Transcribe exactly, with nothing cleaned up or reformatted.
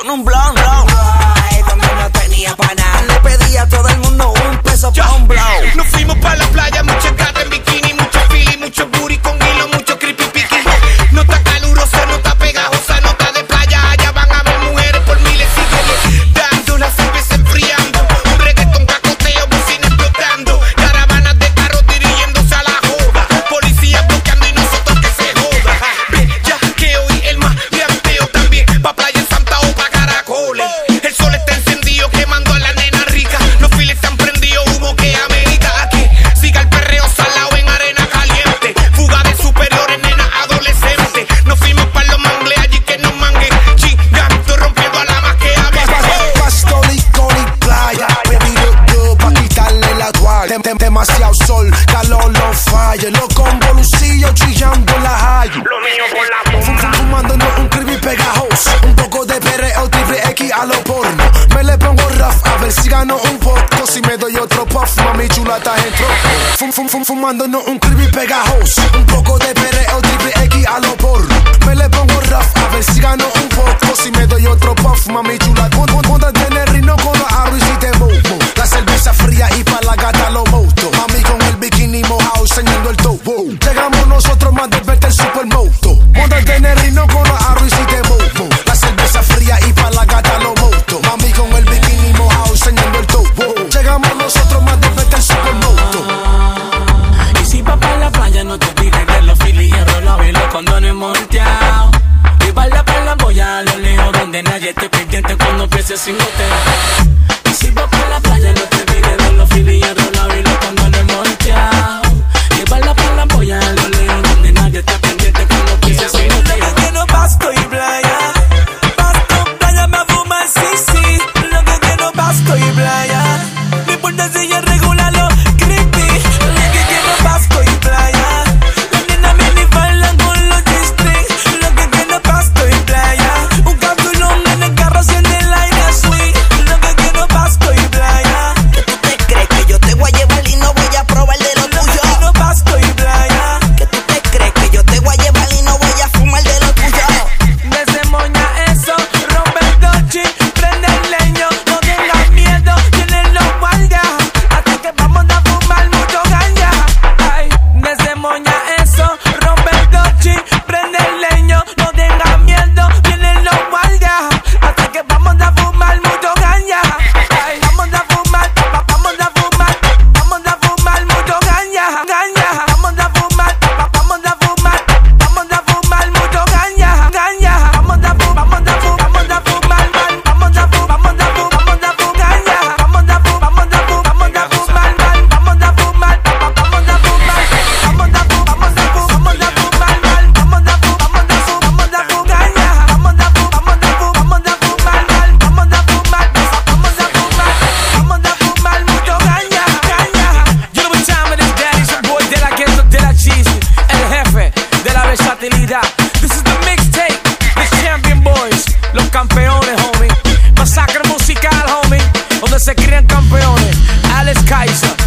con un blon, blon. Ay, cuando no tenía pa' nada, le pedía a todo el mundo un peso pa' un blon. Nos fuimos pa' la playa, muchas gatas en bikini, mucho fili, mucho booty con hilo, mucho creepy piqui. No está calurosa, no está pegajosa, no está de playa, allá van a ver mujeres por miles y miles, dando la cerveza enfriando, un reggaetón cacoteo, bocina explotando, caravanas de carros dirigiéndose a la joda, policías buscando y nosotros que se joda. Ve, ya que hoy el más vianteo también, pa' Playa Santa o pa' Caracoles. El sol está encendido quemando a la nena rica, los files están prendidos, humo que amerita. Aquí siga el perreo salado en arena caliente, fuga de superiores, nena adolescente. Nos fuimos pa' los mangles allí que nos manguen, chingando, rompiendo a la más que había. Pastoli, coli, playa, baby look good pa' quitarle la toalla. Dem- dem- demasiado sol, calor, no falla. Los convolucillos chillando en la high. Lo mío por la Fum- fum- Fumándonos un creepy pegajoso, un poco de perreo, triple X a lo porno. Me le pongo rough a ver si gano un poco. Si me doy otro puff, mami chula está en troco. Fum, fum, fum, Fumándonos un creepy pegajoso, un poco de perreo, triple X a lo porno. Me le pongo rough a ver si gano un poco. Si me doy otro puff, mami chula. Póntate en el rino con los arroz y te movo. La cerveza fría y pa' la gata lo moto. Mami con el bikini mojado enseñando el toe. Wow. Llegamos nosotros más de verte el supermoto. Póntate en el rino con los arroz y te movo. La cerveza fría y pa' la gata lo moto. Mami con el bikini mojado enseñando el toe. Wow. Llegamos nosotros más de verte el supermoto. Y si pa' pa' la playa no te olvides de los filis y el rolado y los condones monteados. Y baila pa' la boya a lo lejos donde nadie esté pendiente cuando empiece sin goteo. Y si pa' pa' la playa no te olvides de los filis y el rolado y los condones monteados. Y baila pa' la boya a lo lejos donde nadie esté pendiente cuando empiece sin goteo. Lo que quiero pasto y playa, pasto, playa, me fuma el sí, sí. Lo que quiero pasto y playa, no importa si es regular o creepy. Lo que quiero pasto y playa, las nenas vienen y bailan con los G-string. Lo que quiero pasto y playa, un capsulón en el carro haciendo el aire sweet. Lo que quiero pasto y playa, ¿Qué tú te crees? Que yo te voy a llevar y no voy a probar de lo lo que tuyo. quiero pasto y playa. ¿Qué tú te crees? Que yo te voy a llevar y no voy a fumar de lo tuyo. Desemoña eso, rompe el dochi, prende el leño, no tengas miedo, tienen los guardias, hasta que vamos a fumar mucho ganja. Ay, desemoña eso, rompe el dochi, prende el leño, no tengas miedo, tienen los guardias, hasta que vamos a fumar mucho ganja. Ay, vamos a fumar, pa- vamos a fumar, vamos a fumar mucho ganja, ganja. Vamos a fumar, pa- vamos a fumar, vamos a fumar mucho ganja, ganja. Vamos a fu, vamos a fu, vamos a fumar, mal. Vamos a fu, vamos a fu, vamos a fu ganja. Vamos a fu, vamos a fu, vamos a fumar, mal. Vamos a fumar, pa- vamos a fumar. Vamos a fu, vamos a fu, vamos a fumar, mal. Vamos a fu, vamos a fu, vamos a fu ganja. Vamos a fu, vamos a fu, vamos a fumar, mal. Vamos a fumar, vamos a fumar, vamos a fumar mucho ganja, ganja. You know what time it is, daddy. It's your boy De La Ghetto, De La Cheesy, el jefe de la versatilidad. This is the mixtape, the champion boys, los campeones, homie. Masacre musical, homie, donde se crían campeones. Alex Kaiser,